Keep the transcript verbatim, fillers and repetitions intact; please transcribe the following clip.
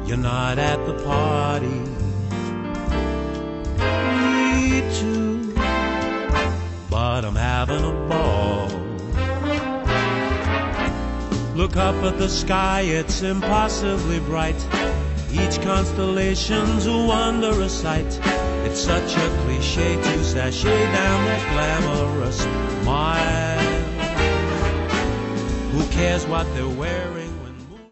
you're not at the party. Me too, but I'm having a ball. Look up at the sky, it's impossibly bright. Each constellation's a wondrous sight. It's such a cliche to sashay down that glamorous mile. Who cares what they're wearing?